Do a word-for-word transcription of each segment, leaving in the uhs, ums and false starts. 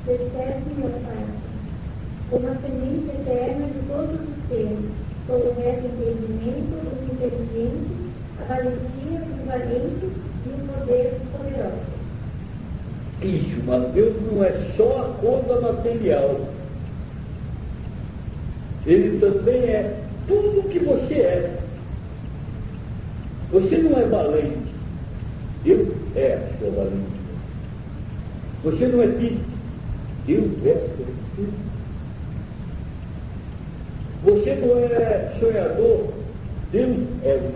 percebe meu Pai, como a semente eterna de todos os seres, sou o reto entendimento dos inteligentes, a valentia dos valentes e o poder dos poderosos. Isso, mas Deus não é só a coisa material. Ele também é tudo o que você é. Você não é valente. Deus é a sua valentia. Você não é triste. Deus é a sua tristeza. Você não é sonhador. Deus é o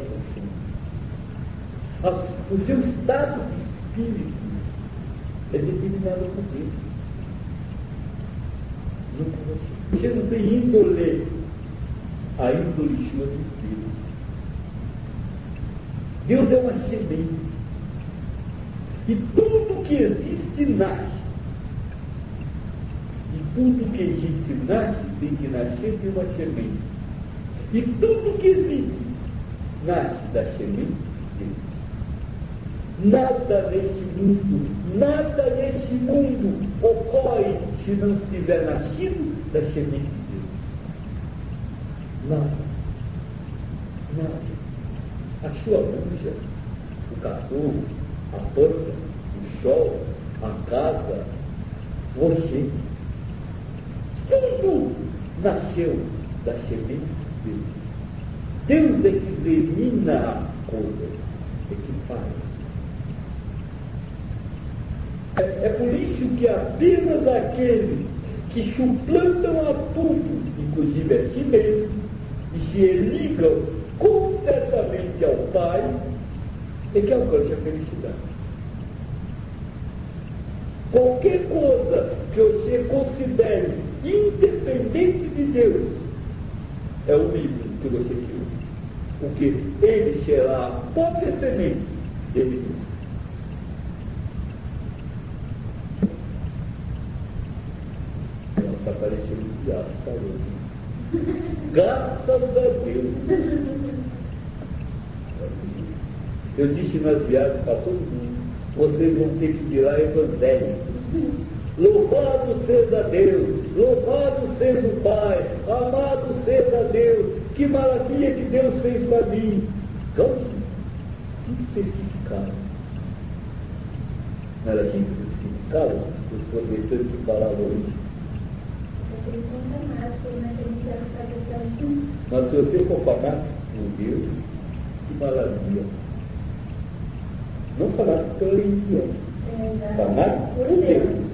seu sonho. O seu estado de espírito é determinado por Deus. Não por você. Você não tem índole. A índole sua de Deus. Deus é uma semente. E tudo que existe nasce. E tudo que existe nasce tem que nascer de uma semente. E tudo que existe nasce da semente de Deus. Nada nesse mundo, nada nesse mundo ocorre se não estiver nascido da semente de Deus. Nada. Nada. A sua bucha, o cachorro, a planta, o sol, a casa, você. Tudo nasceu da semente de Deus. Deus é que germina as coisas, é que faz. É, é por isso que apenas aqueles que suplantam a tudo, inclusive a si mesmo, e se ligam completamente ao Pai, é que alcança a felicidade. Qualquer coisa que você considere independente de Deus é o livro que você criou. Porque ele será a própria semente dele mesmo. Ela está parecendo um diabo, está louco. Graças a Deus. Eu disse nas viagens para todo mundo, vocês vão ter que virar evangélicos. Louvado seja Deus, louvado seja o Pai, amado seja Deus, que maravilha que Deus fez para mim. Então, tudo que vocês criticaram. Não era assim que vocês criticaram? Os professores que falavam isso. Mas se você for falar por Deus, que maravilha. Não falar pela religião, falar por Deus.